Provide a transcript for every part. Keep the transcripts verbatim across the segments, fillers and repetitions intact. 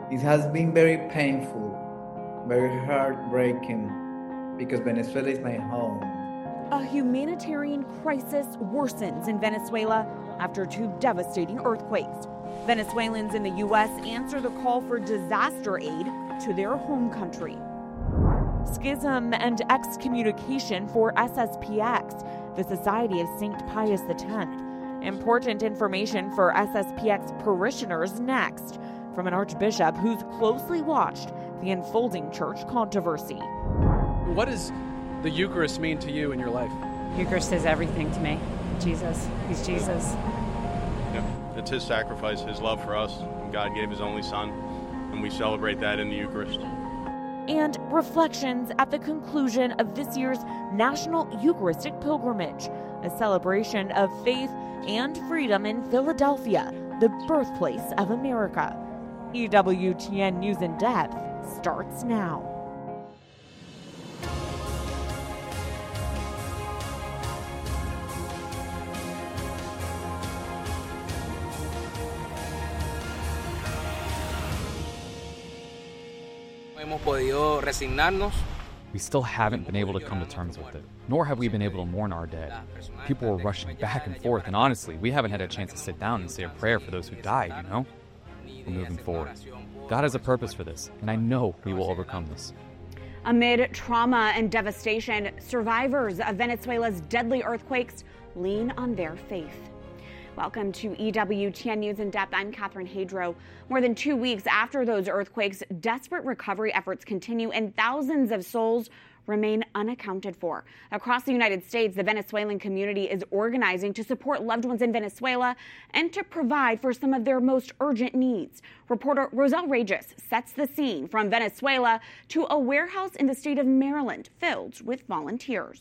It has been very painful, very heartbreaking, because Venezuela is my home. A humanitarian crisis worsens in Venezuela after two devastating earthquakes. Venezuelans in the U S answer the call for disaster aid to their home country. Schism and excommunication for S S P X, the Society of Saint Pius X. Important information for S S P X parishioners next, from an archbishop who's closely watched the unfolding church controversy. What does the Eucharist mean to you in your life? Eucharist is everything to me. Jesus. He's Jesus. Yeah, it's his sacrifice, his love for us. And God gave his only son, and we celebrate that in the Eucharist. And reflections at the conclusion of this year's National Eucharistic Pilgrimage, a celebration of faith and freedom in Philadelphia, the birthplace of America. E W T N News in Depth starts now. We still haven't been able to come to terms with it, nor have we been able to mourn our dead. People were rushing back and forth, and honestly, we haven't had a chance to sit down and say a prayer for those who died, you know? We're moving forward. God has a purpose for this, and I know we will overcome this. Amid trauma and devastation, survivors of Venezuela's deadly earthquakes lean on their faith. Welcome to E W T N News in Depth. I'm Catherine Hadro. More than two weeks after those earthquakes, desperate recovery efforts continue and thousands of souls remain unaccounted for. Across the United States, the Venezuelan community is organizing to support loved ones in Venezuela and to provide for some of their most urgent needs. Reporter Roselle Regis sets the scene from Venezuela to a warehouse in the state of Maryland filled with volunteers.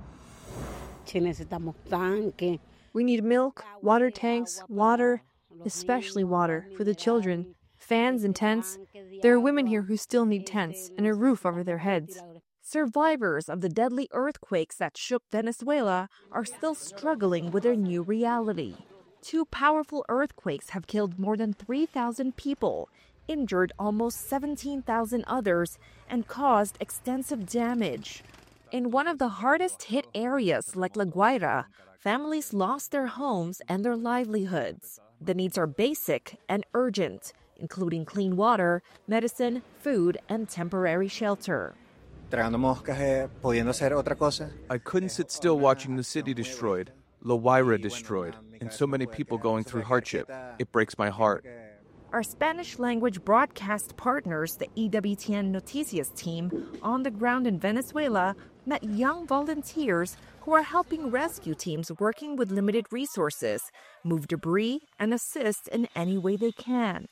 We need milk, water tanks, water, especially water, for the children, fans and tents. There are women here who still need tents and a roof over their heads. Survivors of the deadly earthquakes that shook Venezuela are still struggling with their new reality. Two powerful earthquakes have killed more than three thousand people, injured almost seventeen thousand others, and caused extensive damage. In one of the hardest hit areas, like La Guaira, families lost their homes and their livelihoods. The needs are basic and urgent, including clean water, medicine, food, and temporary shelter. I couldn't sit still watching the city destroyed, La Guaira destroyed, and so many people going through hardship. It breaks my heart. Our Spanish-language broadcast partners, the E W T N Noticias team, on the ground in Venezuela, met young volunteers who are helping rescue teams working with limited resources, move debris, and assist in any way they can.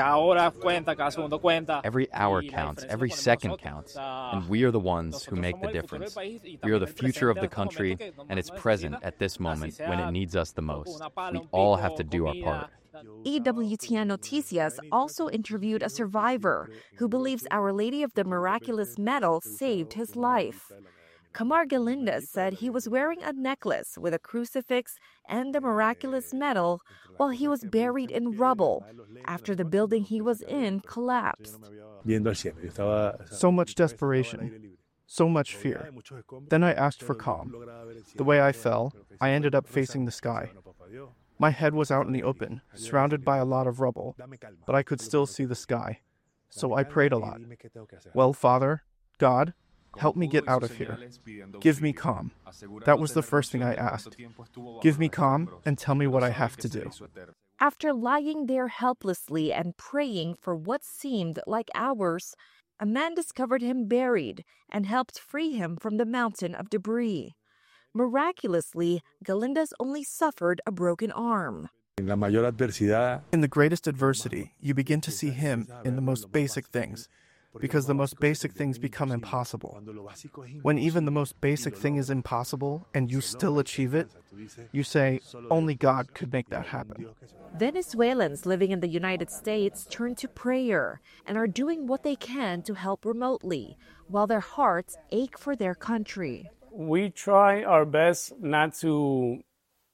Every hour counts, every second counts, and we are the ones who make the difference. We are the future of the country, and it's present at this moment when it needs us the most. We all have to do our part. E W T N Noticias also interviewed a survivor who believes Our Lady of the Miraculous Medal saved his life. Camar Galinda said he was wearing a necklace with a crucifix and the miraculous medal while he was buried in rubble after the building he was in collapsed. So much desperation, so much fear. Then I asked for calm. The way I fell, I ended up facing the sky. My head was out in the open, surrounded by a lot of rubble, but I could still see the sky. So I prayed a lot. Well, Father, God, help me get out of here. Give me calm. That was the first thing I asked. Give me calm and tell me what I have to do. After lying there helplessly and praying for what seemed like hours, a man discovered him buried and helped free him from the mountain of debris. Miraculously, Galinda's only suffered a broken arm. In the greatest adversity, you begin to see him in the most basic things, because the most basic things become impossible. When even the most basic thing is impossible and you still achieve it, you say, only God could make that happen. Venezuelans living in the United States turn to prayer and are doing what they can to help remotely, while their hearts ache for their country. We try our best not to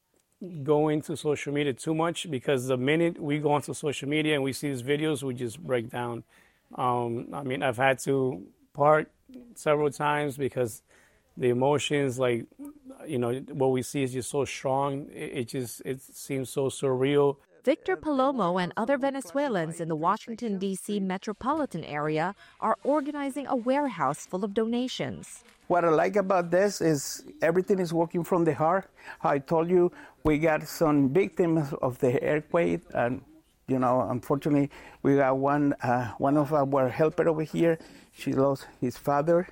go into social media too much, because the minute we go onto social media and we see these videos, we just break down. Um, I mean, I've had to park several times because the emotions, like, you know, what we see is just so strong. It, it just, it seems so surreal. Victor Palomo and other Venezuelans in the Washington, D C metropolitan area are organizing a warehouse full of donations. What I like about this is everything is working from the heart. I told you we got some victims of the earthquake, and you know, unfortunately, we got one uh, one of our helper over here. She lost his father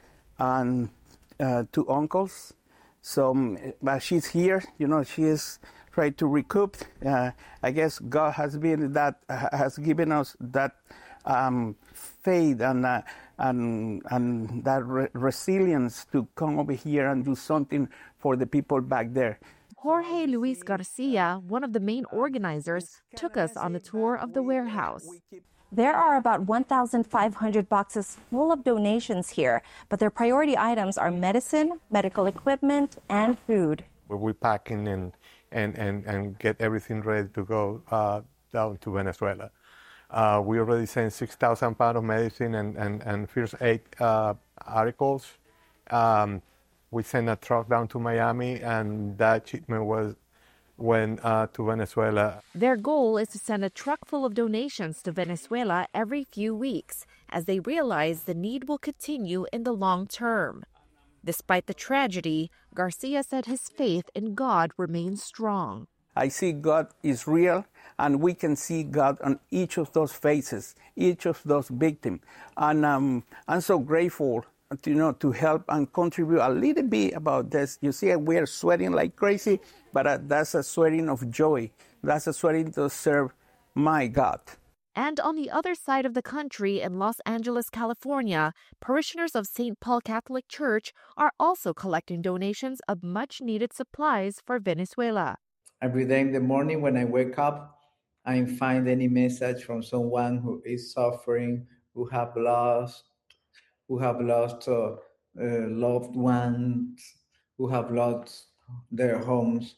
and uh, two uncles. So, but she's here. You know, she is trying to recoup. Uh, I guess God has been that has given us that um, faith and. Uh, And, and that re- resilience to come over here and do something for the people back there. Jorge Luis Garcia, one of the main organizers, took us on a tour of the warehouse. There are about one thousand five hundred boxes full of donations here, but their priority items are medicine, medical equipment, and food. We're packing and, and, and, and get everything ready to go uh, down to Venezuela. Uh, we already sent six thousand pounds of medicine and, and, and first aid uh, articles. Um, we sent a truck down to Miami, and that shipment was went uh, to Venezuela. Their goal is to send a truck full of donations to Venezuela every few weeks, as they realize the need will continue in the long term. Despite the tragedy, Garcia said his faith in God remains strong. I see God is real, and we can see God on each of those faces, each of those victims. And um, I'm so grateful, to, you know, to help and contribute a little bit about this. You see, we are sweating like crazy, but uh, that's a sweating of joy. That's a sweating to serve my God. And on the other side of the country, in Los Angeles, California, parishioners of Saint Paul Catholic Church are also collecting donations of much-needed supplies for Venezuela. Every day in the morning when I wake up, I find any message from someone who is suffering, who have lost, who have lost uh, uh, loved ones, who have lost their homes,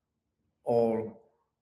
or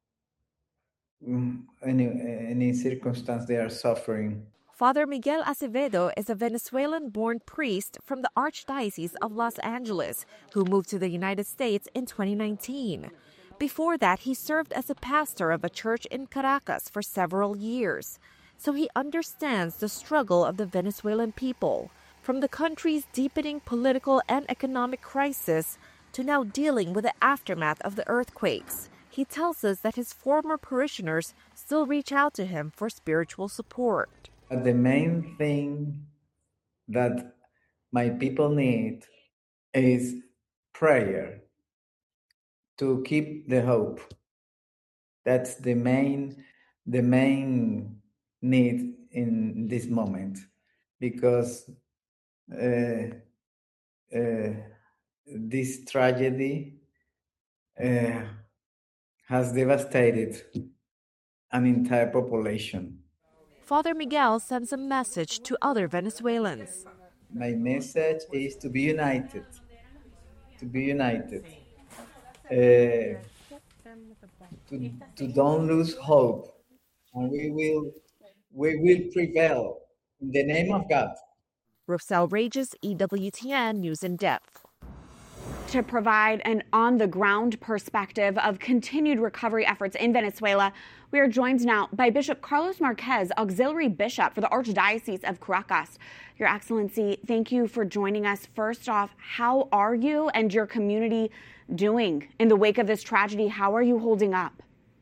um, any any circumstance they are suffering. Father Miguel Acevedo is a Venezuelan-born priest from the Archdiocese of Los Angeles who moved to the United States in twenty nineteen. Before that, he served as a pastor of a church in Caracas for several years. So he understands the struggle of the Venezuelan people, from the country's deepening political and economic crisis to now dealing with the aftermath of the earthquakes. He tells us that his former parishioners still reach out to him for spiritual support. The main thing that my people need is prayer. To keep the hope. That's the main, the main need in this moment, because uh, uh, this tragedy uh, has devastated an entire population. Father Miguel sends a message to other Venezuelans. My message is to be united, to be united. Uh, to, to don't lose hope, and we will we will prevail in the name of God. Rosel Regis, E W T N News in Depth. To provide an on-the-ground perspective of continued recovery efforts in Venezuela, we are joined now by Bishop Carlos Marquez, Auxiliary Bishop for the Archdiocese of Caracas. Your Excellency, thank you for joining us. First off, how are you and your community doing in the wake of this tragedy? How are you holding up?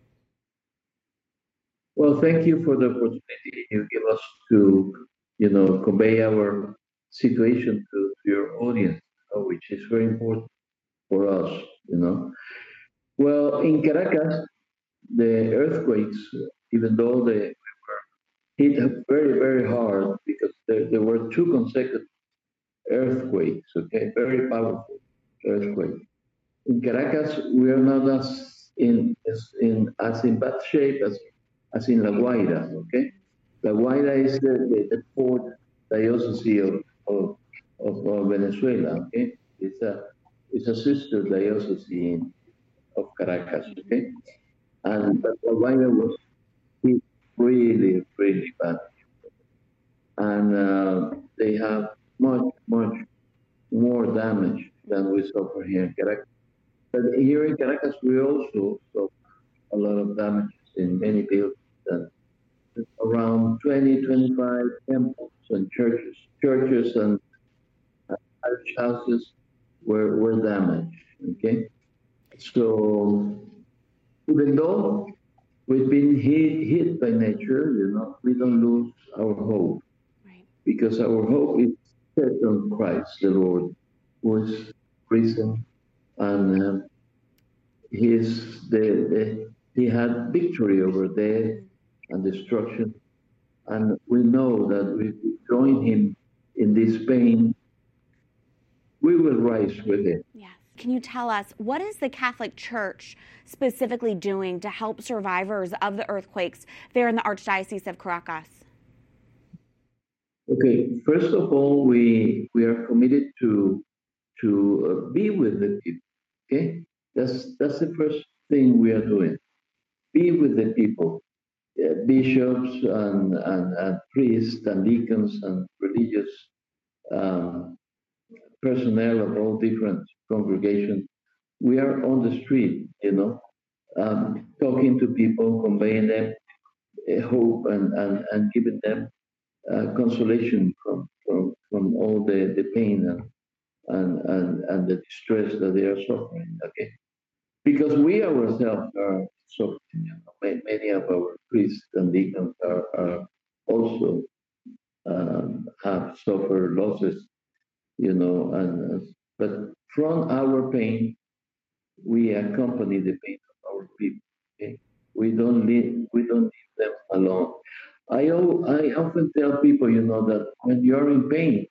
Well, thank you for the opportunity you give us to, you know, convey our situation to, to your audience, which is very important for us, you know. Well, in Caracas, the earthquakes, even though they were hit very, very hard, because there, there were two consecutive earthquakes, okay, very powerful earthquakes. In Caracas, we are not as in as in as in bad shape as as in La Guaira, okay. La Guaira is the, the, the fourth diocese of, of of, of Venezuela, okay. It's a it's a sister diocese in, of Caracas, okay? And but La Guaira was hit really, really bad. And uh, they have much, much more damage than we suffer here in Caracas. But here in Caracas, we also suffer a lot of damages in many buildings. And around twenty, twenty-five temples and churches, churches and church houses were, were damaged, okay? So even though we've been hit, hit by nature, you know, we don't lose our hope. Right. Because our hope is set on Christ, the Lord, who is risen, and uh, he, is the, the, he had victory over death and destruction. And we know that if we join him in this pain, we will rise with him. Yes. Can you tell us, what is the Catholic Church specifically doing to help survivors of the earthquakes there in the Archdiocese of Caracas? Okay, first of all, we we are committed to to uh, be with the people. Okay, that's that's the first thing we are doing. Be with the people, uh, bishops and, and and priests and deacons and religious um, personnel of all different congregations. We are on the street, you know, um, talking to people, conveying them uh, hope and, and, and giving them uh, consolation from, from from all the, the pain and, and, and, and the distress that they are suffering, okay? Because we ourselves are suffering, you know, many of our priests and deacons are, are also um, have suffered losses, you know, and but from our pain, we accompany the pain of our people. Okay? We don't leave, we don't leave them alone. I I often tell people, you know, that when you're in pain,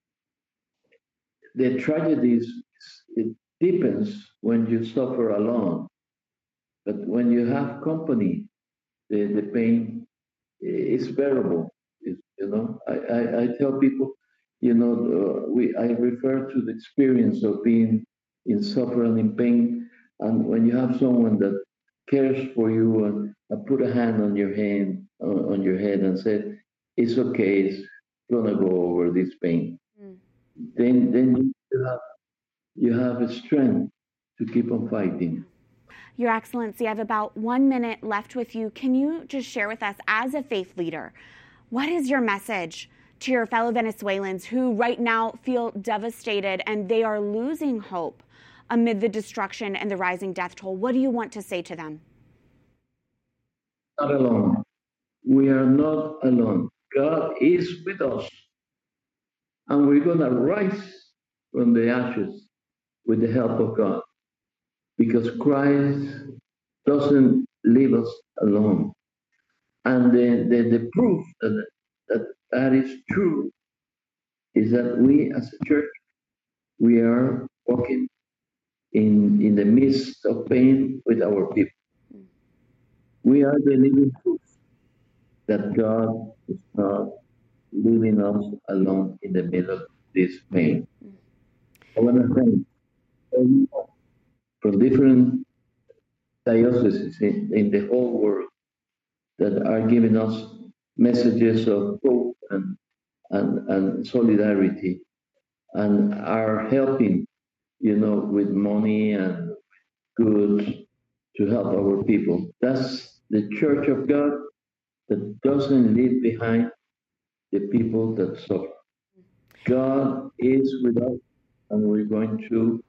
the tragedy is it deepens when you suffer alone. But when you have company, the, the pain is bearable. It's, you know, I, I, I tell people, you know, uh, we I refer to the experience of being in suffering, in pain, and when you have someone that cares for you and uh, put a hand on your hand uh, on your head and said, "It's okay, it's gonna go over this pain." Mm. Then, then you have you have a strength to keep on fighting. Your Excellency, I have about one minute left with you. Can you just share with us, as a faith leader, what is your message to your fellow Venezuelans who right now feel devastated and they are losing hope amid the destruction and the rising death toll? What do you want to say to them? Not alone. We are not alone. God is with us. And we're going to rise from the ashes with the help of God. Because Christ doesn't leave us alone. And the, the, the proof that, that that is true is that we as a church, we are walking in, in the midst of pain with our people. We are the living proof that God is not leaving us alone in the middle of this pain. I want to thank everyone from different dioceses in, in the whole world that are giving us messages of hope and, and, and solidarity and are helping, you know, with money and goods to help our people. That's the Church of God that doesn't leave behind the people that suffer. God is with us, and we're going to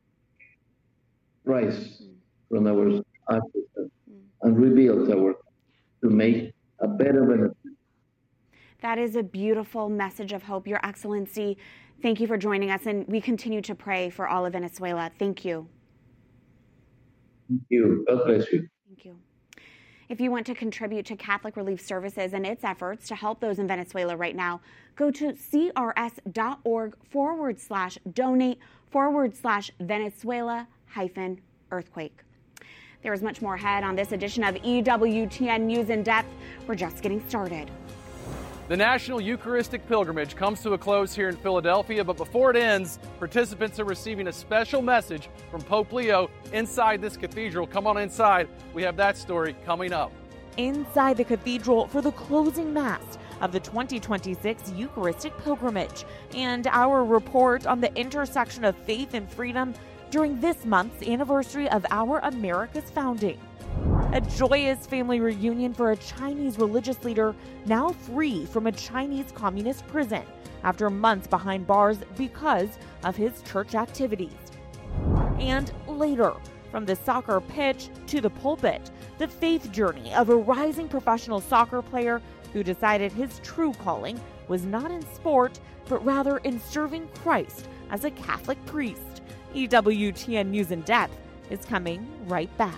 rise from our ashes and rebuild our to make a better Venezuela. That is a beautiful message of hope, Your Excellency. Thank you for joining us, and we continue to pray for all of Venezuela. Thank you. Thank you. God bless you. Thank you. If you want to contribute to Catholic Relief Services and its efforts to help those in Venezuela right now, go to crs.org forward slash donate forward slash Venezuela hyphen earthquake. There is much more ahead on this edition of E W T N News in Depth. We're just getting started. The National Eucharistic Pilgrimage comes to a close here in Philadelphia, but before it ends, participants are receiving a special message from Pope Leo inside this cathedral. Come on inside. We have that story coming up. Inside the cathedral for the closing Mass of the twenty twenty-six Eucharistic Pilgrimage, and our report on the intersection of faith and freedom during this month's anniversary of our America's founding. A joyous family reunion for a Chinese religious leader now free from a Chinese communist prison after months behind bars because of his church activities. And later, from the soccer pitch to the pulpit, the faith journey of a rising professional soccer player who decided his true calling was not in sport, but rather in serving Christ as a Catholic priest. E W T N News in Depth is coming right back.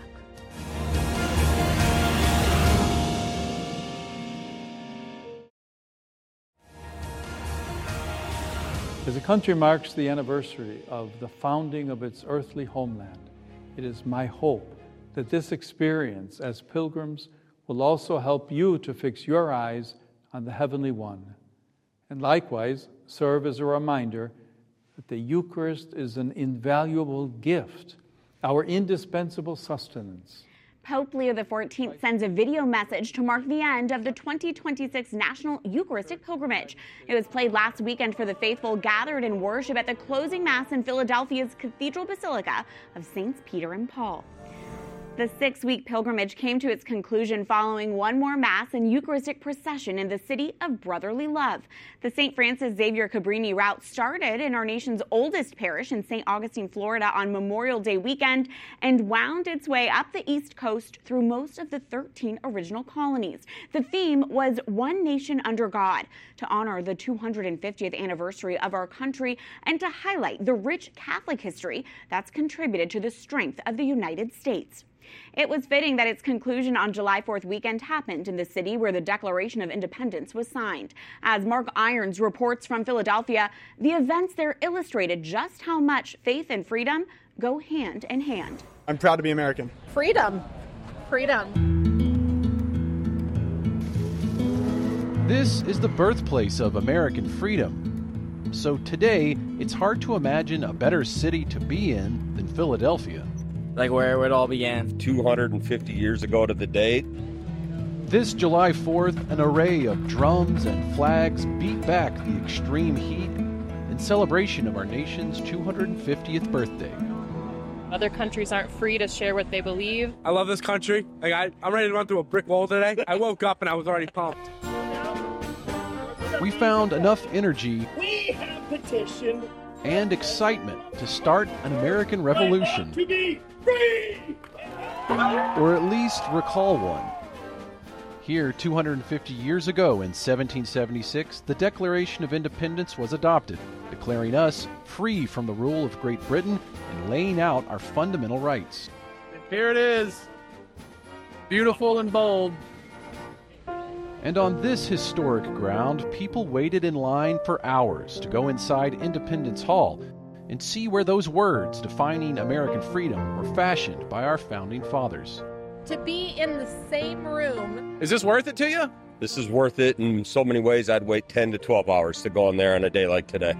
As the country marks the anniversary of the founding of its earthly homeland, it is my hope that this experience as pilgrims will also help you to fix your eyes on the Heavenly One, and likewise serve as a reminder that the Eucharist is an invaluable gift, our indispensable sustenance. Pope Leo the fourteenth sends a video message to mark the end of the twenty twenty-six National Eucharistic Pilgrimage. It was played last weekend for the faithful gathered in worship at the closing Mass in Philadelphia's Cathedral Basilica of Saints Peter and Paul. The six-week pilgrimage came to its conclusion following one more Mass and Eucharistic procession in the city of brotherly love. The Saint Francis Xavier Cabrini route started in our nation's oldest parish in Saint Augustine, Florida on Memorial Day weekend and wound its way up the East Coast through most of the thirteen original colonies. The theme was One Nation Under God, to honor the two hundred fiftieth anniversary of our country and to highlight the rich Catholic history that's contributed to the strength of the United States. It was fitting that its conclusion on July fourth weekend happened in the city where the Declaration of Independence was signed. As Mark Irons reports from Philadelphia, the events there illustrated just how much faith and freedom go hand in hand. I'm proud to be American. Freedom. Freedom. This is the birthplace of American freedom. So today, it's hard to imagine a better city to be in than Philadelphia. Like where it all began. two hundred fifty years ago to the date. This July fourth, an array of drums and flags beat back the extreme heat in celebration of our nation's two hundred fiftieth birthday. Other countries aren't free to share what they believe. I love this country. Like I, I'm ready to run through a brick wall today. I woke up and I was already pumped. We found enough energy we have petitioned and excitement to start an American revolution. To be free! Or at least recall one. Here, two hundred fifty years ago in seventeen seventy-six, the Declaration of Independence was adopted, declaring us free from the rule of Great Britain and laying out our fundamental rights. Here it is. Beautiful and bold. And on this historic ground, people waited in line for hours to go inside Independence Hall and see where those words defining American freedom were fashioned by our founding fathers. To be in the same room. Is this worth it to you? This is worth it in so many ways. I'd wait ten to twelve hours to go in there on a day like today.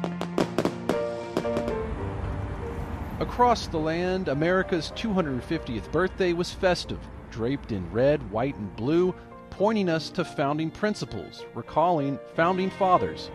Across the land, America's two hundred fiftieth birthday was festive, draped in red, white, and blue, pointing us to founding principles, recalling founding fathers.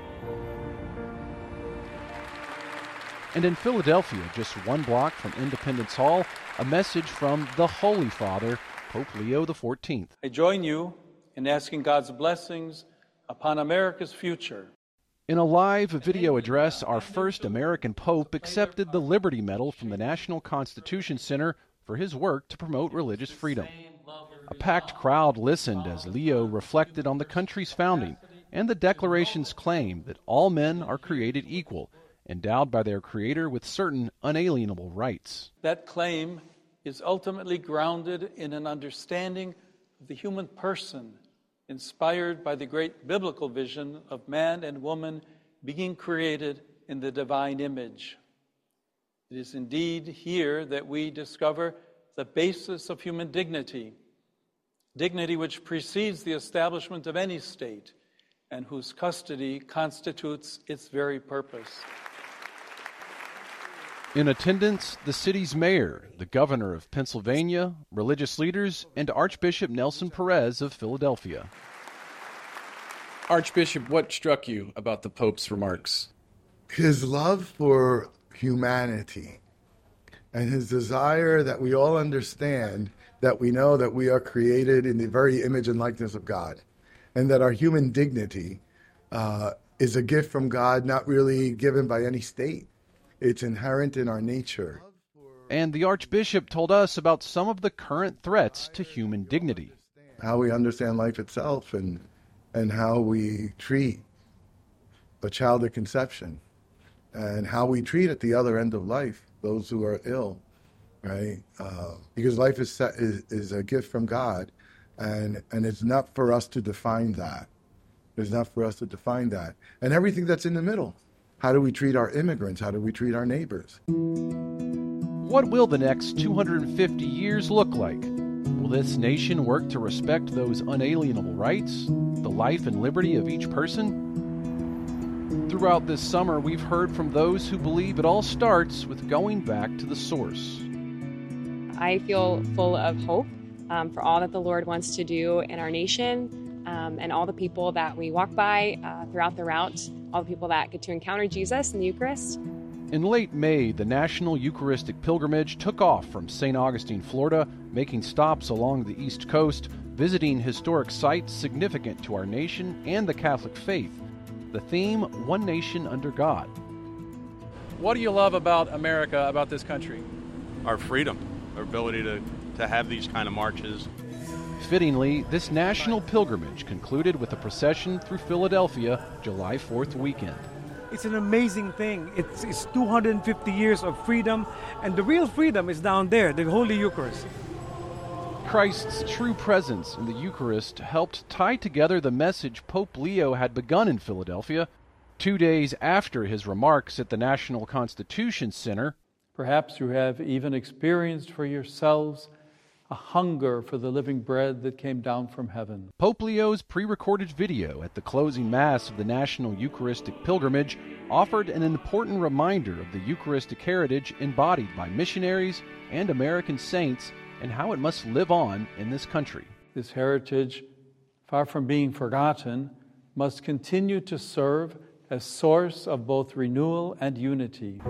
And in Philadelphia, just one block from Independence Hall, a message from the Holy Father, Pope Leo the fourteenth. I join you in asking God's blessings upon America's future. In a live video address, our first American Pope accepted the Liberty Medal from the National Constitution Center for his work to promote religious freedom. A packed crowd listened as Leo reflected on the country's founding and the Declaration's claim that all men are created equal, endowed by their Creator with certain unalienable rights. That claim is ultimately grounded in an understanding of the human person, inspired by the great biblical vision of man and woman being created in the divine image. It is indeed here that we discover the basis of human dignity, dignity which precedes the establishment of any state, and whose custody constitutes its very purpose. In attendance, the city's mayor, the governor of Pennsylvania, religious leaders, and Archbishop Nelson Perez of Philadelphia. Archbishop, what struck you about the Pope's remarks? His love for humanity and his desire that we all understand that we know that we are created in the very image and likeness of God, and that our human dignity uh, is a gift from God, not really given by any state. It's inherent in our nature. And the Archbishop told us about some of the current threats to human dignity. How we understand life itself and and how we treat a child at conception and how we treat at the other end of life those who are ill, right? Uh, because life is, set, is is a gift from God, and and it's not for us to define that. It's not for us to define that. And everything that's in the middle. How do we treat our immigrants? How do we treat our neighbors? What will the next two hundred fifty years look like? Will this nation work to respect those unalienable rights, the life and liberty of each person? Throughout this summer, we've heard from those who believe it all starts with going back to the source. I feel full of hope um, for all that the Lord wants to do in our nation um, and all the people that we walk by uh, throughout the route, all the people that get to encounter Jesus in the Eucharist. In late May, the National Eucharistic Pilgrimage took off from Saint Augustine, Florida, making stops along the East Coast, visiting historic sites significant to our nation and the Catholic faith. The theme, One Nation Under God. What do you love about America, about this country? Our freedom, our ability to, to have these kind of marches. Fittingly, this national pilgrimage concluded with a procession through Philadelphia July fourth weekend. It's an amazing thing. It's, it's two hundred fifty years of freedom, and the real freedom is down there, the Holy Eucharist. Christ's true presence in the Eucharist helped tie together the message Pope Leo had begun in Philadelphia two days after his remarks at the National Constitution Center. Perhaps you have even experienced for yourselves a hunger for the living bread that came down from heaven. Pope Leo's pre-recorded video at the closing Mass of the National Eucharistic Pilgrimage offered an important reminder of the Eucharistic heritage embodied by missionaries and American saints and how it must live on in this country. This heritage, far from being forgotten, must continue to serve as source of both renewal and unity.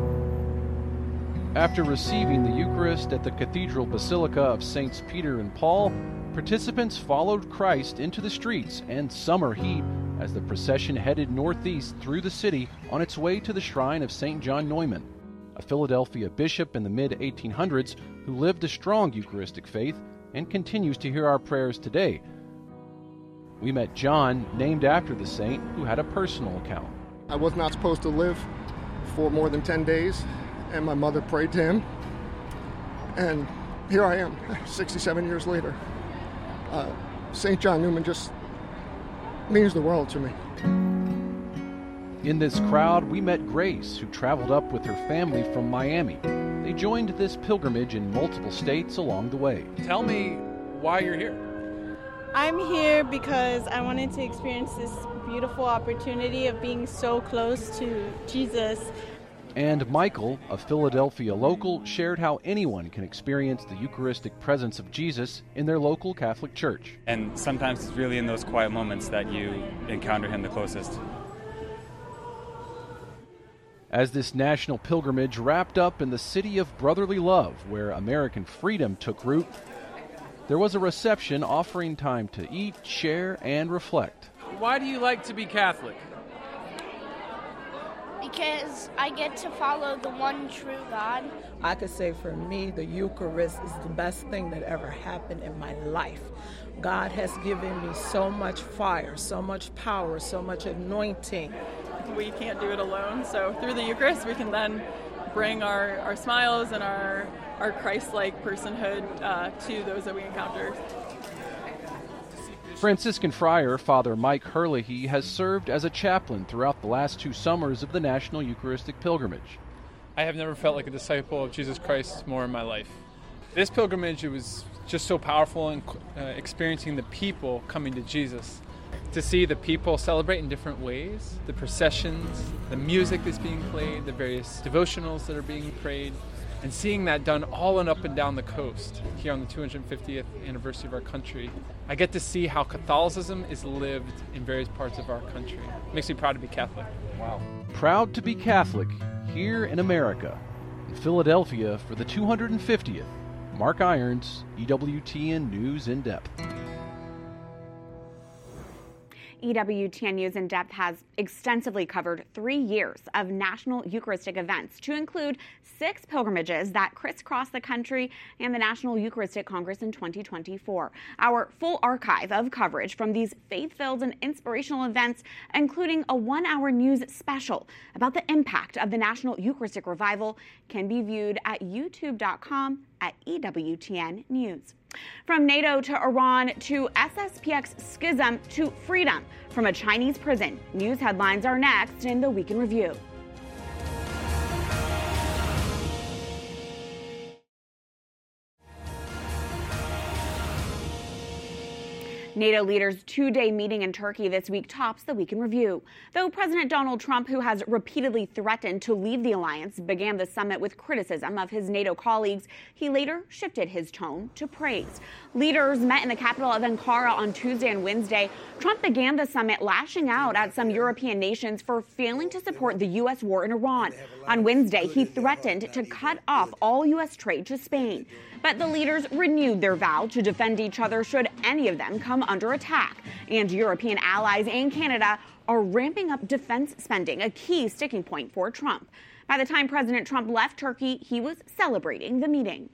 After receiving the Eucharist at the Cathedral Basilica of Saints Peter and Paul, participants followed Christ into the streets and summer heat as the procession headed northeast through the city on its way to the shrine of Saint John Neumann, a Philadelphia bishop in the mid eighteen hundreds who lived a strong Eucharistic faith and continues to hear our prayers today. We met John, named after the saint, who had a personal account. I was not supposed to live for more than ten days. And my mother prayed to him, and here I am, sixty-seven years later. Uh, Saint John Neumann just means the world to me. In this crowd, we met Grace, who traveled up with her family from Miami. They joined this pilgrimage in multiple states along the way. Tell me why you're here. I'm here because I wanted to experience this beautiful opportunity of being so close to Jesus. And Michael, a Philadelphia local, shared how anyone can experience the Eucharistic presence of Jesus in their local Catholic church. And sometimes it's really in those quiet moments that you encounter him the closest. As this national pilgrimage wrapped up in the city of brotherly love, where American freedom took root, there was a reception offering time to eat, share, and reflect. Why do you like to be Catholic? Because I get to follow the one true God. I could say for me, the Eucharist is the best thing that ever happened in my life. God has given me so much fire, so much power, so much anointing. We can't do it alone, so through the Eucharist we can then bring our, our smiles and our, our Christ-like personhood uh, to those that we encounter. Franciscan friar Father Mike Herlihy has served as a chaplain throughout the last two summers of the National Eucharistic Pilgrimage. I have never felt like a disciple of Jesus Christ more in my life. This pilgrimage, it was just so powerful, and uh, experiencing the people coming to Jesus. To see the people celebrate in different ways, the processions, the music that's being played, the various devotionals that are being prayed, and seeing that done all and up and down the coast here on the two hundred fiftieth anniversary of our country. I get to see how Catholicism is lived in various parts of our country. It makes me proud to be Catholic. Wow. Proud to be Catholic here in America. In Philadelphia for the two hundred fiftieth. Mark Irons, E W T N News in Depth. E W T N News in Depth has extensively covered three years of National Eucharistic events, to include six pilgrimages that crisscross the country and the National Eucharistic Congress in twenty twenty-four. Our full archive of coverage from these faith-filled and inspirational events, including a one-hour news special about the impact of the National Eucharistic Revival, can be viewed at youtube dot com at E W T N News. From NATO to Iran to S S P X schism to freedom from a Chinese prison, news headlines are next in the Week in Review. NATO leaders' two-day meeting in Turkey this week tops the Week in Review. Though President Donald Trump, who has repeatedly threatened to leave the alliance, began the summit with criticism of his NATO colleagues, he later shifted his tone to praise. Leaders met in the capital of Ankara on Tuesday and Wednesday. Trump began the summit lashing out at some European nations for failing to support the U S war in Iran. On Wednesday, he threatened to cut off all U S trade to Spain. But the leaders renewed their vow to defend each other should any of them come under attack. And European allies and Canada are ramping up defense spending, a key sticking point for Trump. By the time President Trump left Turkey, he was celebrating the meeting.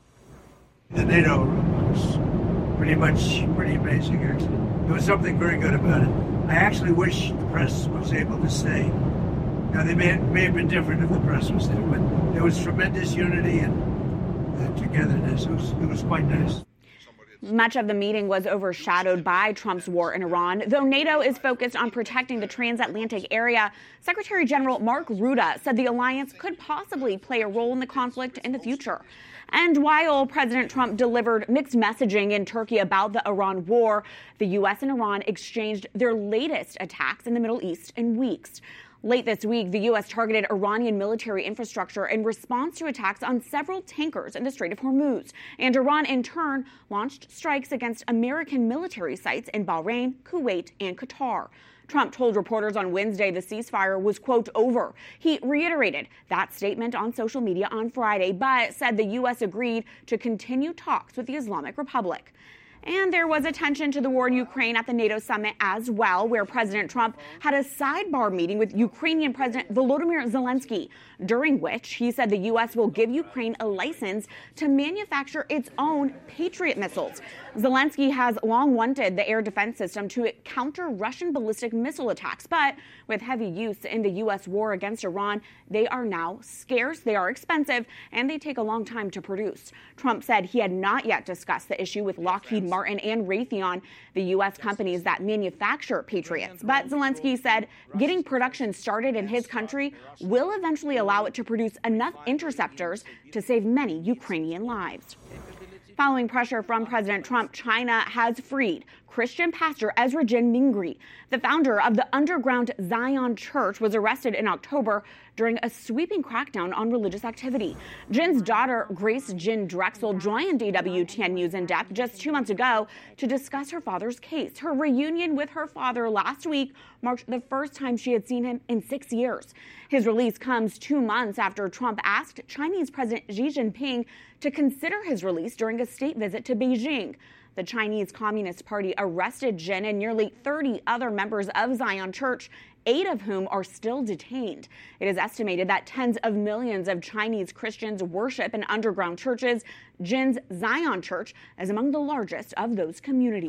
The NATO was pretty much pretty amazing, actually. There was something very good about it. I actually wish the press was able to stay. Now, they may, may have been different if the press was there, but there was tremendous unity and uh, togetherness. It was, it was quite nice. Much of the meeting was overshadowed by Trump's war in Iran. Though NATO is focused on protecting the transatlantic area, Secretary General Mark Rutte said the alliance could possibly play a role in the conflict in the future. And while President Trump delivered mixed messaging in Turkey about the Iran war, the U S and Iran exchanged their latest attacks in the Middle East in weeks. Late this week, the U S targeted Iranian military infrastructure in response to attacks on several tankers in the Strait of Hormuz. And Iran, in turn, launched strikes against American military sites in Bahrain, Kuwait, and Qatar. Trump told reporters on Wednesday the ceasefire was, quote, over. He reiterated that statement on social media on Friday, but said the U S agreed to continue talks with the Islamic Republic. And there was attention to the war in Ukraine at the NATO summit as well, where President Trump had a sidebar meeting with Ukrainian President Volodymyr Zelensky, during which he said the U S will give Ukraine a license to manufacture its own Patriot missiles. Zelensky has long wanted the air defense system to counter Russian ballistic missile attacks, but with heavy use in the U S war against Iran, they are now scarce, they are expensive, and they take a long time to produce. Trump said he had not yet discussed the issue with Lockheed Martin and Raytheon, the U S companies that manufacture Patriots. But Zelensky said getting production started in his country will eventually allow it to produce enough interceptors to save many Ukrainian lives. Following pressure from President Trump, China has freed Christian pastor Ezra Jin Mingri. The founder of the underground Zion Church was arrested in October during a sweeping crackdown on religious activity. Jin's daughter, Grace Jin Drexel, joined E W T N News in Depth just two months ago to discuss her father's case. Her reunion with her father last week marked the first time she had seen him in six years. His release comes two months after Trump asked Chinese President Xi Jinping to consider his release during a state visit to Beijing. The Chinese Communist Party arrested Jin and nearly thirty other members of Zion Church, eight of whom are still detained. It is estimated that tens of millions of Chinese Christians worship in underground churches. Jin's Zion Church is among the largest of those communities.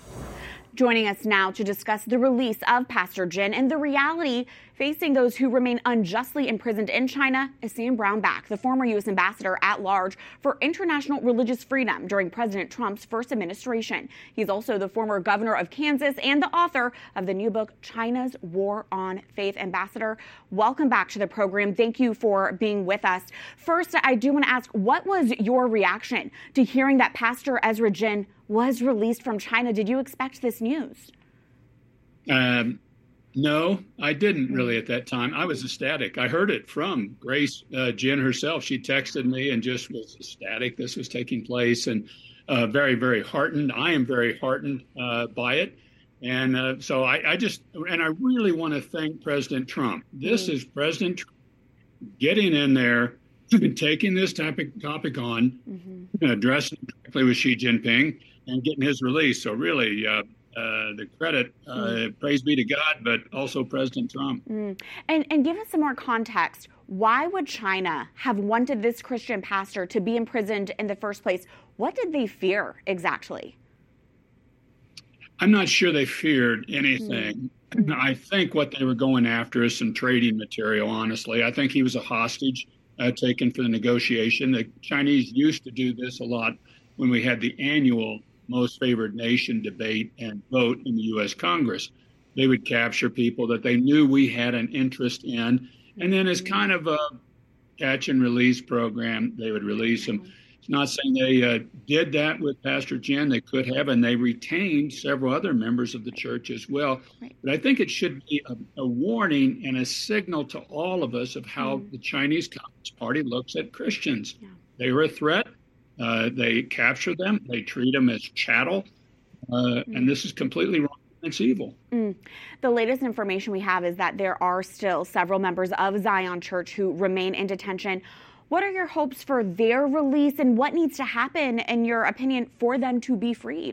Joining us now to discuss the release of Pastor Jin and the reality facing those who remain unjustly imprisoned in China is Sam Brownback, the former U S ambassador at large for international religious freedom during President Trump's first administration. He's also the former governor of Kansas and the author of the new book, China's War on Faith. Ambassador, welcome back to the program. Thank you for being with us. First, I do want to ask, what was your reaction to hearing that Pastor Ezra Jin was released from China? Did you expect this news? Um, no, I didn't really at that time. I was ecstatic. I heard it from Grace uh, Jin herself. She texted me and just was ecstatic this was taking place, and uh, very, very heartened. I am very heartened uh, by it. And uh, so I, I just, and I really want to thank President Trump. This mm-hmm. is President Trump getting in there, taking this topic, topic on, mm-hmm. addressing directly with Xi Jinping, and getting his release. So really, uh, uh, the credit, uh, mm. praise be to God, but also President Trump. Mm. And, and give us some more context. Why would China have wanted this Christian pastor to be imprisoned in the first place? What did they fear exactly? I'm not sure they feared anything. Mm. I think what they were going after is some trading material, honestly. I think he was a hostage uh, taken for the negotiation. The Chinese used to do this a lot when we had the annual most favored nation debate and vote in the U S Congress. They would capture people that they knew we had an interest in, and then as kind of a catch and release program, they would release them. It's not saying they uh, did that with Pastor Jin. They could have, and they retained several other members of the church as well. Right. But I think it should be a, a warning and a signal to all of us of how mm. the Chinese Communist Party looks at Christians. Yeah. They are a threat. Uh, they capture them. They treat them as chattel. Uh, mm. And this is completely wrong. It's evil. Mm. The latest information we have is that there are still several members of Zion Church who remain in detention. What are your hopes for their release, and what needs to happen, in your opinion, for them to be freed?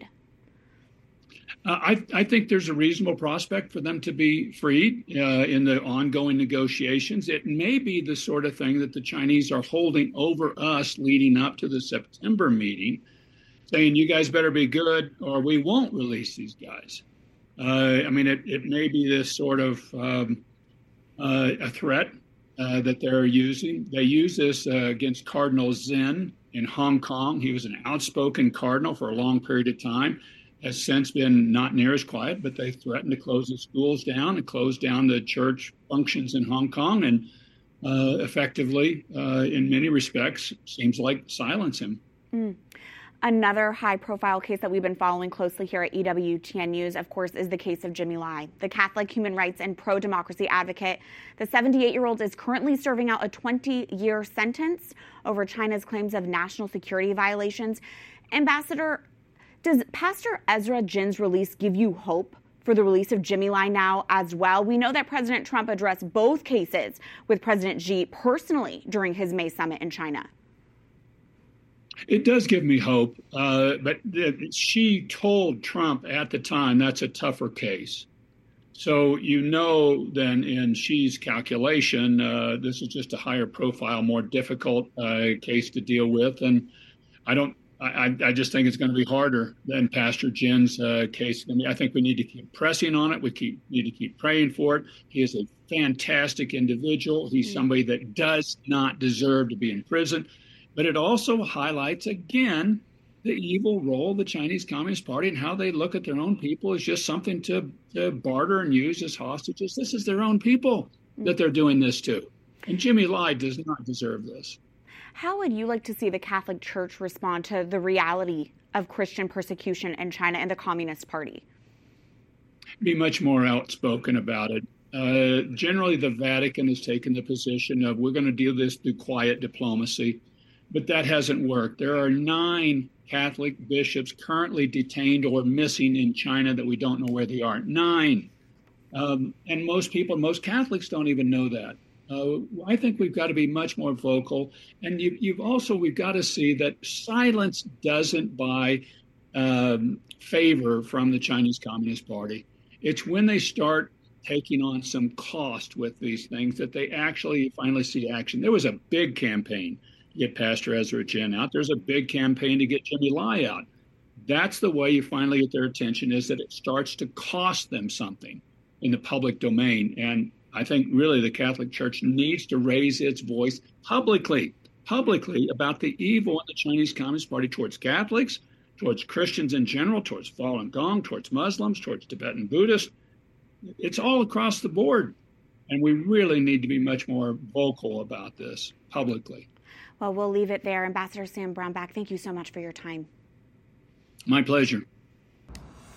Uh, I, I think there's a reasonable prospect for them to be freed uh, in the ongoing negotiations. It may be the sort of thing that the Chinese are holding over us leading up to the September meeting, saying, you guys better be good or we won't release these guys. Uh, I mean, it, it may be this sort of um, uh, a threat uh, that they're using. They use this uh, against Cardinal Zen in Hong Kong. He was an outspoken cardinal for a long period of time, has since been not near as quiet, but they threatened to close the schools down and close down the church functions in Hong Kong, and uh, effectively, uh, in many respects, seems like silence him. Mm. Another high-profile case that we've been following closely here at E W T N News, of course, is the case of Jimmy Lai, the Catholic human rights and pro-democracy advocate. The seventy-eight-year-old is currently serving out a twenty-year sentence over China's claims of national security violations. Ambassador, does Pastor Ezra Jin's release give you hope for the release of Jimmy Lai now as well? We know that President Trump addressed both cases with President Xi personally during his May summit in China. It does give me hope, uh, but she told Trump at the time that's a tougher case. So you know then in Xi's calculation, uh, this is just a higher profile, more difficult uh, case to deal with. And I don't, I, I just think it's going to be harder than Pastor Jin's uh, case. I mean, I think we need to keep pressing on it. We keep, need to keep praying for it. He is a fantastic individual. He's somebody that does not deserve to be in prison. But it also highlights, again, the evil role of the Chinese Communist Party and how they look at their own people as just something to, to barter and use as hostages. This is their own people that they're doing this to. And Jimmy Lai does not deserve this. How would you like to see the Catholic Church respond to the reality of Christian persecution in China and the Communist Party? Be much more outspoken about it. Uh, generally, the Vatican has taken the position of we're going to deal this through quiet diplomacy. But that hasn't worked. There are nine Catholic bishops currently detained or missing in China that we don't know where they are. Nine. Um, and most people, most Catholics don't even know that. Uh, I think we've got to be much more vocal. And you, you've also, we've got to see that silence doesn't buy um, favor from the Chinese Communist Party. It's when they start taking on some cost with these things that they actually finally see action. There was a big campaign get Pastor Ezra Jin out. There's a big campaign to get Jimmy Lai out. That's the way you finally get their attention, is that it starts to cost them something in the public domain. And I think really the Catholic Church needs to raise its voice publicly, publicly about the evil in the Chinese Communist Party towards Catholics, towards Christians in general, towards Falun Gong, towards Muslims, towards Tibetan Buddhists. It's all across the board. And we really need to be much more vocal about this publicly. Well, we'll leave it there. Ambassador Sam Brownback, thank you so much for your time. My pleasure.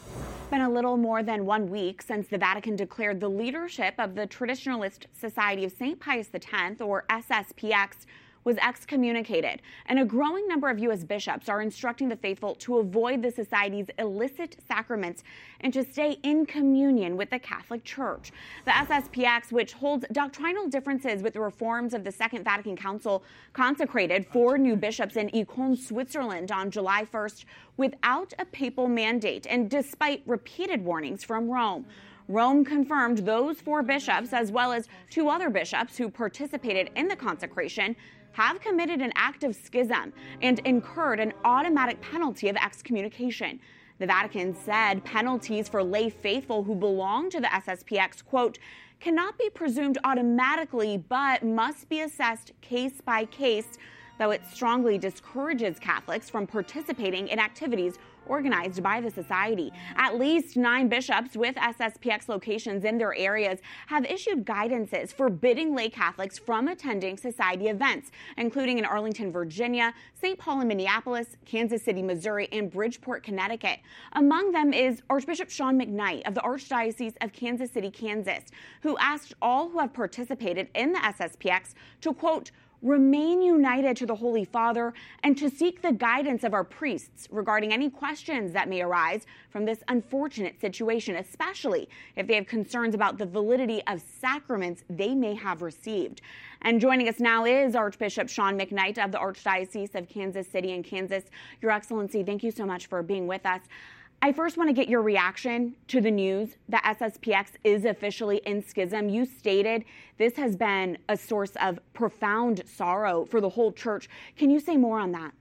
been a little more than one week since the Vatican declared the leadership of the Traditionalist Society of Saint Pius X, or S S P X, was excommunicated, and a growing number of U S bishops are instructing the faithful to avoid the society's illicit sacraments and to stay in communion with the Catholic Church. The S S P X, which holds doctrinal differences with the reforms of the Second Vatican Council, consecrated four new bishops in Icon, Switzerland on July first without a papal mandate and despite repeated warnings from Rome. Rome confirmed those four bishops, as well as two other bishops who participated in the consecration, have committed an act of schism and incurred an automatic penalty of excommunication. The Vatican said penalties for lay faithful who belong to the S S P X, quote, cannot be presumed automatically, but must be assessed case by case, though it strongly discourages Catholics from participating in activities organized by the society. At least nine bishops with S S P X locations in their areas have issued guidances forbidding lay Catholics from attending society events, including in Arlington, Virginia, Saint Paul in Minneapolis, Kansas City, Missouri, and Bridgeport, Connecticut. Among them is Archbishop Sean McKnight of the Archdiocese of Kansas City, Kansas, who asked all who have participated in the S S P X to, quote, remain united to the Holy Father and to seek the guidance of our priests regarding any questions that may arise from this unfortunate situation, especially if they have concerns about the validity of sacraments they may have received. And joining us now is Archbishop Sean McKnight of the Archdiocese of Kansas City and Kansas. Your Excellency, thank you so much for being with us. I first want to get your reaction to the news that S S P X is officially in schism. You stated this has been a source of profound sorrow for the whole church. Can you say more on that?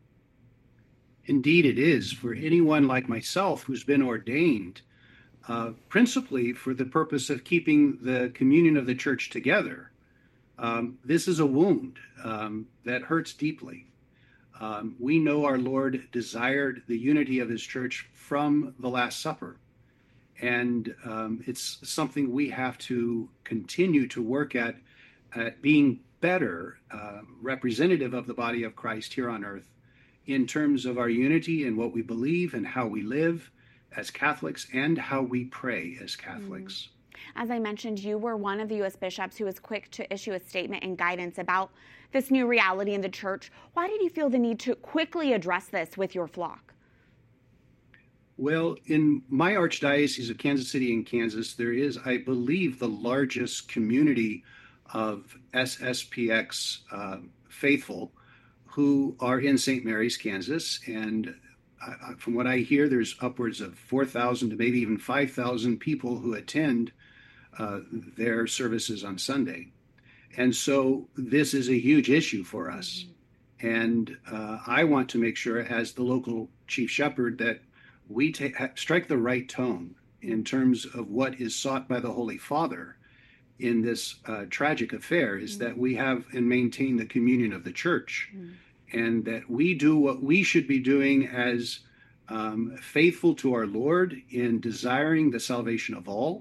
Indeed, it is. For anyone like myself who's been ordained, uh, principally for the purpose of keeping the communion of the church together, um, this is a wound um, that hurts deeply. Um, we know our Lord desired the unity of his church from the Last Supper. And um, it's something we have to continue to work at, at being better uh, representative of the body of Christ here on earth in terms of our unity and what we believe and how we live as Catholics and how we pray as Catholics. Mm. As I mentioned, you were one of the U S bishops who was quick to issue a statement and guidance about this new reality in the church. Why did you feel the need to quickly address this with your flock? Well, in my Archdiocese of Kansas City and Kansas, there is, I believe, the largest community of S S P X uh, faithful who are in Saint Mary's, Kansas. And uh, from what I hear, there's upwards of four thousand to maybe even five thousand people who attend uh, their services on Sunday. And so this is a huge issue for us. Mm-hmm. And uh, I want to make sure, as the local chief shepherd, that we ta- strike the right tone in terms of what is sought by the Holy Father in this uh, tragic affair, is mm-hmm. that we have and maintain the communion of the church, mm-hmm. and that we do what we should be doing as um, faithful to our Lord in desiring the salvation of all,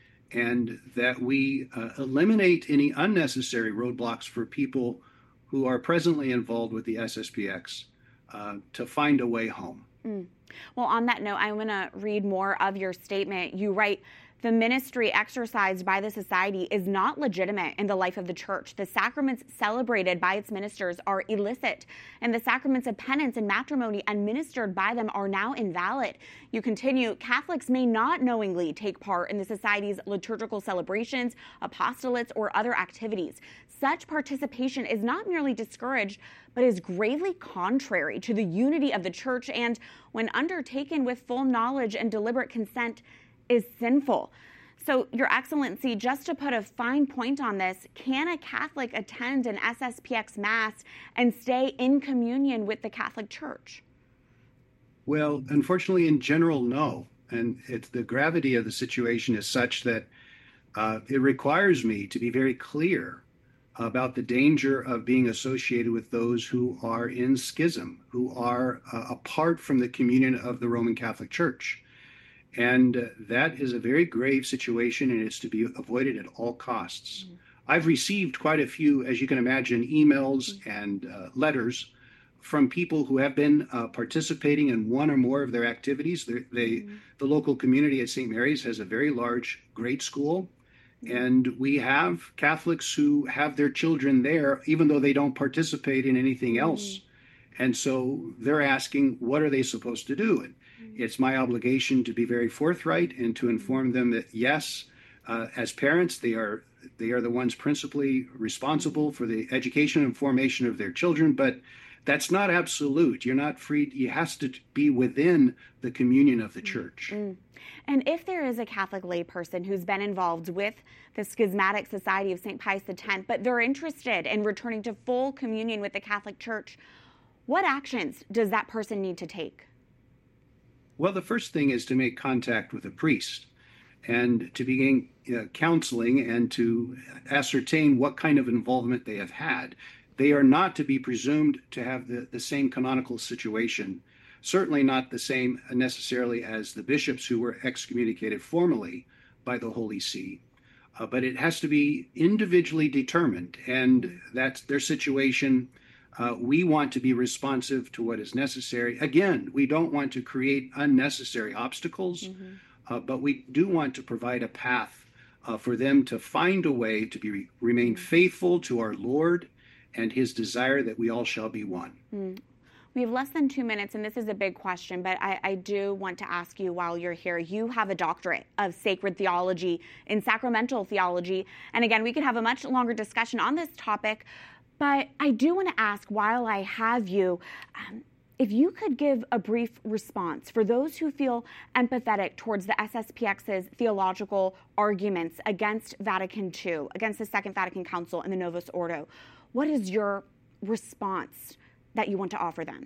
and that we uh, eliminate any unnecessary roadblocks for people who are presently involved with the S S P X uh, to find a way home. Mm. Well, on that note, I'm going to read more of your statement. You write, the ministry exercised by the society is not legitimate in the life of the church. The sacraments celebrated by its ministers are illicit, and the sacraments of penance and matrimony administered by them are now invalid. You continue, Catholics may not knowingly take part in the society's liturgical celebrations, apostolates, or other activities. Such participation is not merely discouraged, but is gravely contrary to the unity of the church, and when undertaken with full knowledge and deliberate consent, is sinful. So, Your Excellency, just to put a fine point on this, can a Catholic attend an S S P X Mass and stay in communion with the Catholic Church? Well, unfortunately, in general, no. And it's, the gravity of the situation is such that uh, it requires me to be very clear about the danger of being associated with those who are in schism, who are uh, apart from the communion of the Roman Catholic Church. And uh, that is a very grave situation, and it's to be avoided at all costs. Mm-hmm. I've received quite a few, as you can imagine, emails mm-hmm. and uh, letters from people who have been uh, participating in one or more of their activities. They, they mm-hmm. The local community at Saint Mary's has a very large grade school, mm-hmm. and we have Catholics who have their children there, even though they don't participate in anything else. Mm-hmm. And so they're asking, what are they supposed to do? And mm-hmm. it's my obligation to be very forthright and to inform them that, yes, uh, as parents, they are they are the ones principally responsible for the education and formation of their children, but that's not absolute. You're not free. It has to be within the communion of the church. Mm. And if there is a Catholic layperson who's been involved with the Schismatic Society of Saint Pius X, but they're interested in returning to full communion with the Catholic Church, what actions does that person need to take? Well, the first thing is to make contact with a priest and to begin uh, counseling and to ascertain what kind of involvement they have had. They are not to be presumed to have the, the same canonical situation, certainly not the same necessarily as the bishops who were excommunicated formally by the Holy See. Uh, but it has to be individually determined, and that's their situation. Uh, we want to be responsive to what is necessary. Again, we don't want to create unnecessary obstacles, mm-hmm. uh, but we do want to provide a path uh, for them to find a way to be remain faithful to our Lord and his desire that we all shall be one. Mm. We have less than two minutes, and this is a big question, but I, I do want to ask you while you're here. You have a doctorate of sacred theology in sacramental theology, and again, we could have a much longer discussion on this topic, but I do want to ask, while I have you, um, if you could give a brief response for those who feel empathetic towards the S S P X's theological arguments against Vatican Two, against the Second Vatican Council and the Novus Ordo. What is your response that you want to offer them?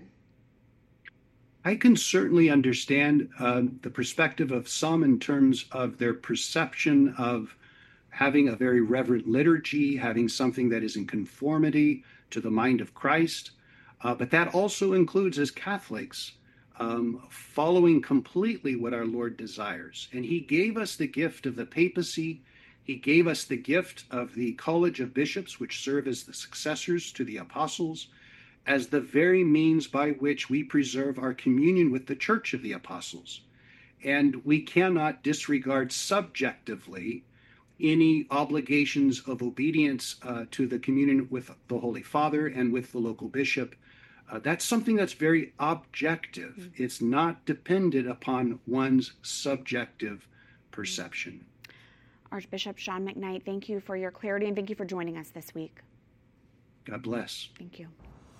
I can certainly understand uh, the perspective of some in terms of their perception of having a very reverent liturgy, having something that is in conformity to the mind of Christ. Uh, but that also includes, as Catholics, um, following completely what our Lord desires. And he gave us the gift of the papacy. He gave us the gift of the College of Bishops, which serve as the successors to the apostles, as the very means by which we preserve our communion with the Church of the Apostles. And we cannot disregard subjectively any obligations of obedience uh, to the communion with the Holy Father and with the local bishop. Uh, that's something that's very objective. Mm-hmm. It's not dependent upon one's subjective perception. Archbishop Sean McKnight, thank you for your clarity and thank you for joining us this week. God bless. Thank you.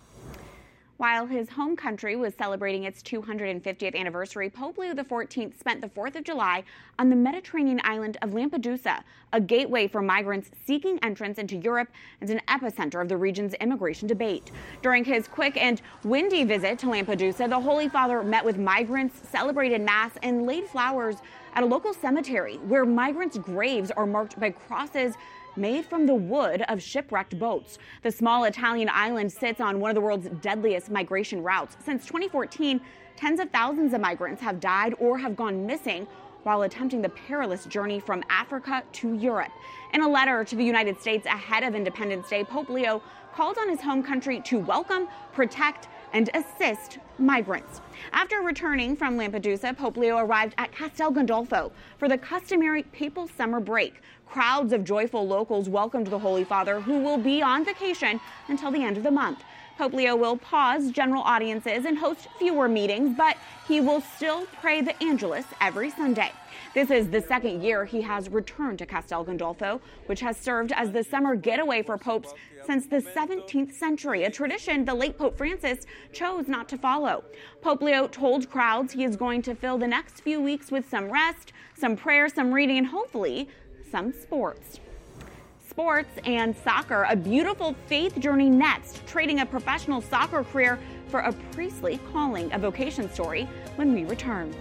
While his home country was celebrating its two hundred fiftieth anniversary, Pope Leo the fourteenth spent the fourth of July on the Mediterranean island of Lampedusa, a gateway for migrants seeking entrance into Europe and an epicenter of the region's immigration debate. During his quick and windy visit to Lampedusa, the Holy Father met with migrants, celebrated Mass, and laid flowers at a local cemetery where migrants' graves are marked by crosses made from the wood of shipwrecked boats. The small Italian island sits on one of the world's deadliest migration routes. Since twenty fourteen, tens of thousands of migrants have died or have gone missing while attempting the perilous journey from Africa to Europe. In a letter to the United States ahead of Independence Day, Pope Leo called on his home country to welcome, protect, and assist migrants. After returning from Lampedusa, Pope Leo arrived at Castel Gandolfo for the customary papal summer break. Crowds of joyful locals welcomed the Holy Father, who will be on vacation until the end of the month. Pope Leo will pause general audiences and host fewer meetings, but he will still pray the Angelus every Sunday. This is the second year he has returned to Castel Gandolfo, which has served as the summer getaway for popes since the seventeenth century, a tradition the late Pope Francis chose not to follow. Pope Leo told crowds he is going to fill the next few weeks with some rest, some prayer, some reading, and hopefully some sports. Sports and soccer, a beautiful faith journey next, trading a professional soccer career for a priestly calling, a vocation story when we return.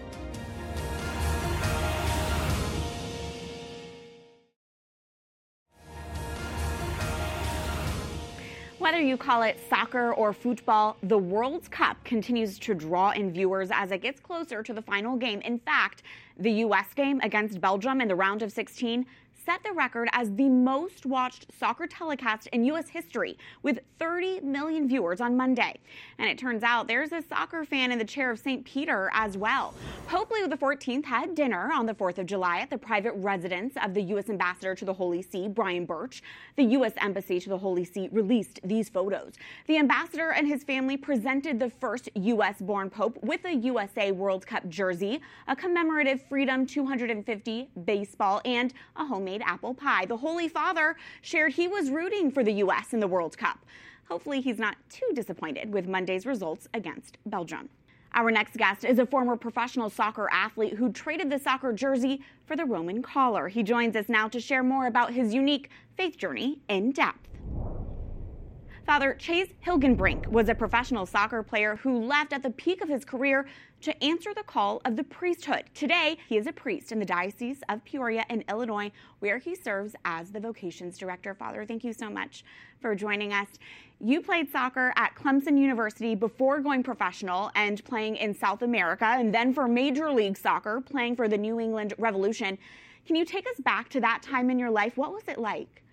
Whether you call it soccer or football, the World Cup continues to draw in viewers as it gets closer to the final game. In fact, the U S game against Belgium in the round of sixteen set the record as the most watched soccer telecast in U S history with thirty million viewers on Monday. And it turns out there's a soccer fan in the chair of Saint Peter as well. Pope Leo the fourteenth had dinner on the fourth of July at the private residence of the U S ambassador to the Holy See, Brian Birch. The U S embassy to the Holy See released these photos. The ambassador and his family presented the first U S-born pope with a U S A World Cup jersey, a commemorative Freedom two hundred fifty baseball, and a homemade apple pie. The Holy Father shared he was rooting for the U S in the World Cup. Hopefully he's not too disappointed with Monday's results against Belgium. Our next guest is a former professional soccer athlete who traded the soccer jersey for the Roman collar. He joins us now to share more about his unique faith journey in depth. Father Chase Hilgenbrink was a professional soccer player who left at the peak of his career to answer the call of the priesthood. Today, he is a priest in the Diocese of Peoria in Illinois, where he serves as the vocations director. Father, thank you so much for joining us. You played soccer at Clemson University before going professional and playing in South America, and then for Major League Soccer, playing for the New England Revolution. Can you take us back to that time in your life? What was it like?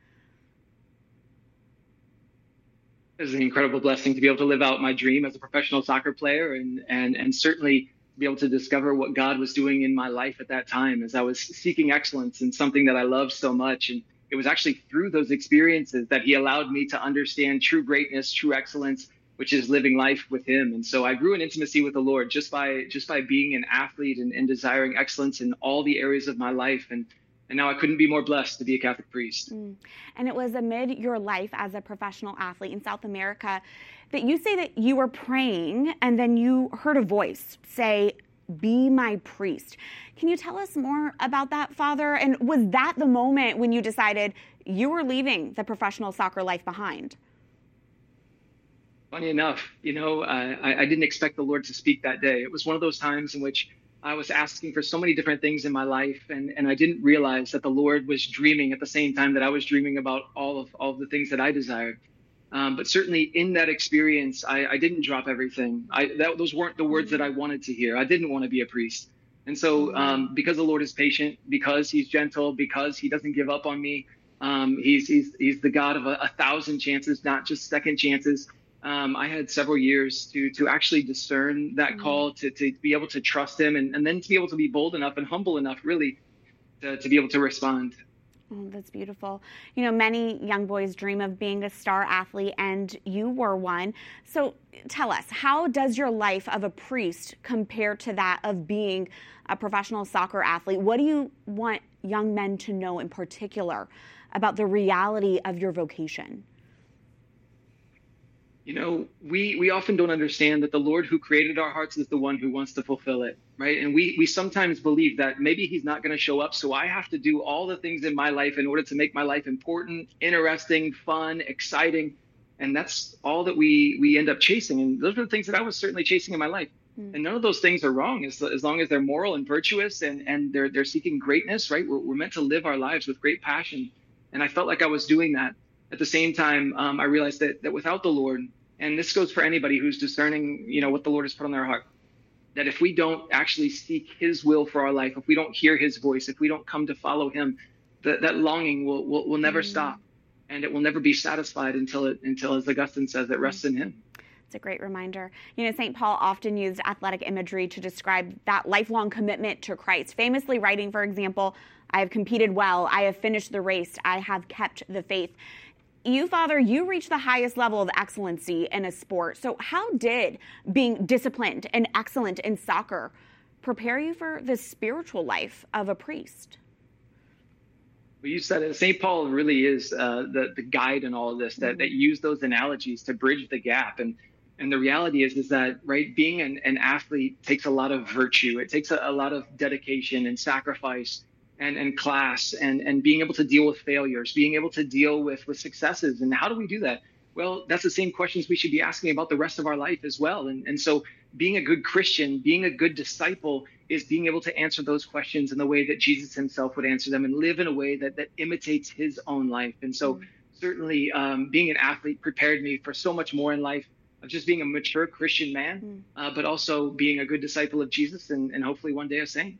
It was an incredible blessing to be able to live out my dream as a professional soccer player, and and and certainly be able to discover what God was doing in my life at that time as I was seeking excellence in something that I loved so much. And it was actually through those experiences that he allowed me to understand true greatness, true excellence, which is living life with him. And so I grew in intimacy with the Lord just by just by being an athlete and, and desiring excellence in all the areas of my life. And And now I couldn't be more blessed to be a Catholic priest. Mm. And it was amid your life as a professional athlete in South America that you say that you were praying and then you heard a voice say, "Be my priest." Can you tell us more about that, Father? And was that the moment when you decided you were leaving the professional soccer life behind? Funny enough, you know, uh, I, I didn't expect the Lord to speak that day. It was one of those times in which I was asking for so many different things in my life, and, and I didn't realize that the Lord was dreaming at the same time that I was dreaming about all of all of the things that I desired. Um, but certainly in that experience, I, I didn't drop everything. I, that, those weren't the words that I wanted to hear. I didn't want to be a priest. And so um, because the Lord is patient, because he's gentle, because he doesn't give up on me, um, he's, he's, he's the God of a, a thousand chances, not just second chances. Um, I had several years to to actually discern that mm-hmm. call, to, to be able to trust him, and, and then to be able to be bold enough and humble enough, really, to, to be able to respond. Oh, that's beautiful. You know, many young boys dream of being a star athlete, and you were one. So tell us, how does your life of a priest compare to that of being a professional soccer athlete? What do you want young men to know in particular about the reality of your vocation? You know, we, we often don't understand that the Lord who created our hearts is the one who wants to fulfill it, right? And we, we sometimes believe that maybe he's not going to show up, so I have to do all the things in my life in order to make my life important, interesting, fun, exciting. And that's all that we, we end up chasing. And those are the things that I was certainly chasing in my life. Mm. And none of those things are wrong as, as long as they're moral and virtuous and, and they're, they're seeking greatness, right? We're, we're meant to live our lives with great passion. And I felt like I was doing that. At the same time, um, I realized that, that without the Lord, and this goes for anybody who's discerning, you know, what the Lord has put on their heart, that if we don't actually seek his will for our life, if we don't hear his voice, if we don't come to follow him, that, that longing will, will, will never mm. stop, and it will never be satisfied until it, until, as Augustine says, it rests in him. It's a great reminder. You know, Saint Paul often used athletic imagery to describe that lifelong commitment to Christ, famously writing, for example, "I have competed well, I have finished the race, I have kept the faith." You, Father, you reached the highest level of excellency in a sport. So how did being disciplined and excellent in soccer prepare you for the spiritual life of a priest? Well, you said it. Saint Paul really is uh, the, the guide in all of this, that, mm-hmm. that used those analogies to bridge the gap. And and the reality is, is that, right, being an, an athlete takes a lot of virtue. It takes a, a lot of dedication and sacrifice. And, and class and, and being able to deal with failures, being able to deal with, with successes. And how do we do that? Well, that's the same questions we should be asking about the rest of our life as well. And, and so being a good Christian, being a good disciple is being able to answer those questions in the way that Jesus himself would answer them and live in a way that, that imitates his own life. And so mm-hmm. certainly um, being an athlete prepared me for so much more in life, of just being a mature Christian man, mm-hmm. uh, but also being a good disciple of Jesus and, and hopefully one day a saint.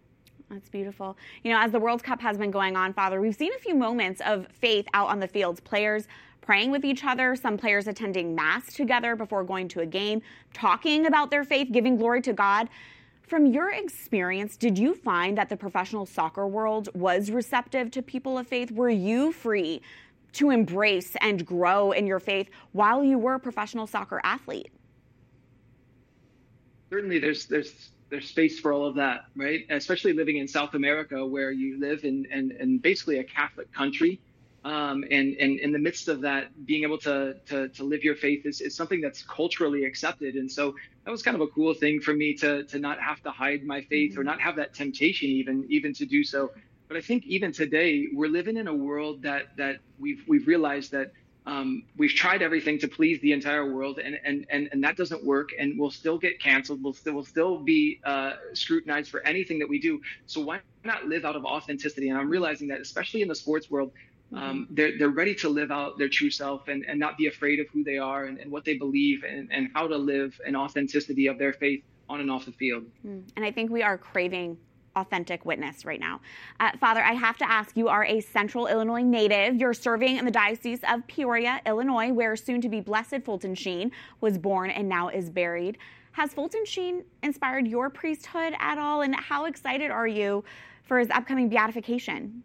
That's beautiful. You know, as the World Cup has been going on, Father, we've seen a few moments of faith out on the fields. Players praying with each other, some players attending Mass together before going to a game, talking about their faith, giving glory to God. From your experience, did you find that the professional soccer world was receptive to people of faith? Were you free to embrace and grow in your faith while you were a professional soccer athlete? Certainly, there's there's there's space for all of that, right? Especially living in South America, where you live in in, in basically a Catholic country. Um, and, and in the midst of that, being able to, to, to live your faith is, is something that's culturally accepted. And so that was kind of a cool thing for me to, to not have to hide my faith or not have that temptation even, even to do so. But I think even today, we're living in a world that, that we've, we've realized that um, we've tried everything to please the entire world, and, and, and, and that doesn't work, and we'll still get canceled. We'll still, we'll still be uh, scrutinized for anything that we do. So why not live out of authenticity? And I'm realizing that, especially in the sports world, Um, they're, they're ready to live out their true self and, and not be afraid of who they are and, and what they believe and, and how to live an authenticity of their faith on and off the field. Mm. And I think we are craving authentic witness right now. Uh, Father, I have to ask, you are a Central Illinois native. You're serving in the Diocese of Peoria, Illinois, where soon-to-be Blessed Fulton Sheen was born and now is buried. Has Fulton Sheen inspired your priesthood at all? And how excited are you for his upcoming beatification?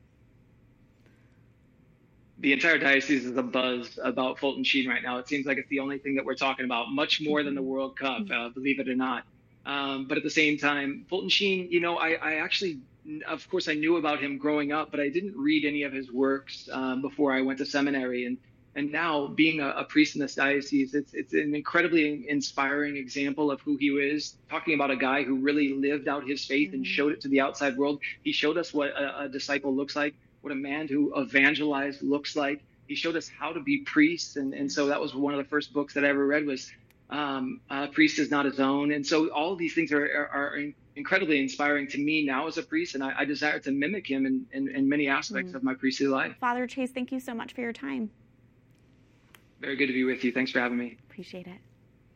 The entire diocese is abuzz about Fulton Sheen right now. It seems like it's the only thing that we're talking about, much more than the World Cup, uh, believe it or not. Um, but at the same time, Fulton Sheen, you know, I, I actually, of course, I knew about him growing up, but I didn't read any of his works um, before I went to seminary. And and now, being a, a priest in this diocese, it's it's an incredibly inspiring example of who he is. Talking about a guy who really lived out his faith and showed it to the outside world. He showed us what a, a disciple looks like, what a man who evangelized looks like. He showed us how to be priests. And, and so that was one of the first books that I ever read was um, uh, Priest is Not His Own. And so all of these things are, are, are incredibly inspiring to me now as a priest. And I, I desire to mimic him in, in, in many aspects mm. of my priestly life. Father Chase, thank you so much for your time. Very good to be with you. Thanks for having me. Appreciate it.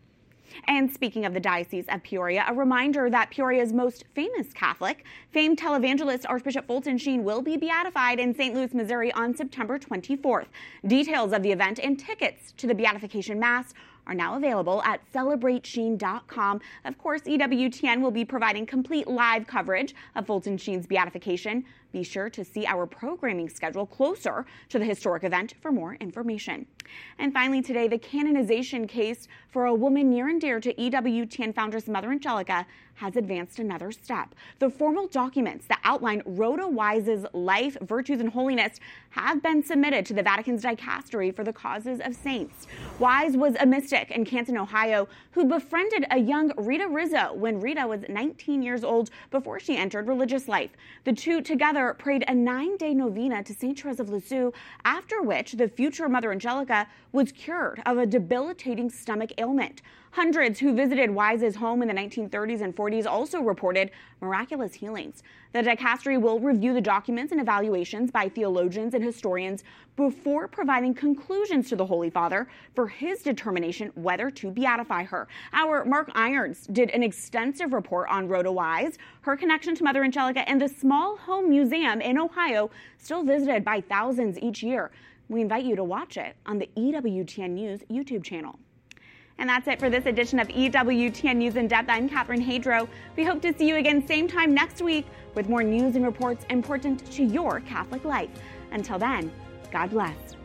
And speaking of the Diocese of Peoria, a reminder that Peoria's most famous Catholic, famed televangelist Archbishop Fulton Sheen, will be beatified in Saint Louis, Missouri on September twenty-fourth. Details of the event and tickets to the beatification Mass are now available at celebrate sheen dot com. Of course, E W T N will be providing complete live coverage of Fulton Sheen's beatification. Be sure to see our programming schedule closer to the historic event for more information. And finally today, the canonization case for a woman near and dear to E W T N foundress Mother Angelica has advanced another step. The formal documents that outline Rhoda Wise's life, virtues, and holiness have been submitted to the Vatican's Dicastery for the Causes of Saints. Wise was a mystic in Canton, Ohio, who befriended a young Rita Rizzo when Rita was nineteen years old before she entered religious life. The two together prayed a nine-day novena to Saint Therese of Lisieux, after which the future Mother Angelica was cured of a debilitating stomach ailment. Hundreds who visited Wise's home in the nineteen thirties and forties also reported miraculous healings. The dicastery will review the documents and evaluations by theologians and historians before providing conclusions to the Holy Father for his determination whether to beatify her. Our Mark Irons did an extensive report on Rhoda Wise, her connection to Mother Angelica, and the small home museum in Ohio, still visited by thousands each year. We invite you to watch it on the E W T N News YouTube channel. And that's it for this edition of E W T N News in Depth. I'm Catherine Hadro. We hope to see you again same time next week with more news and reports important to your Catholic life. Until then, God bless.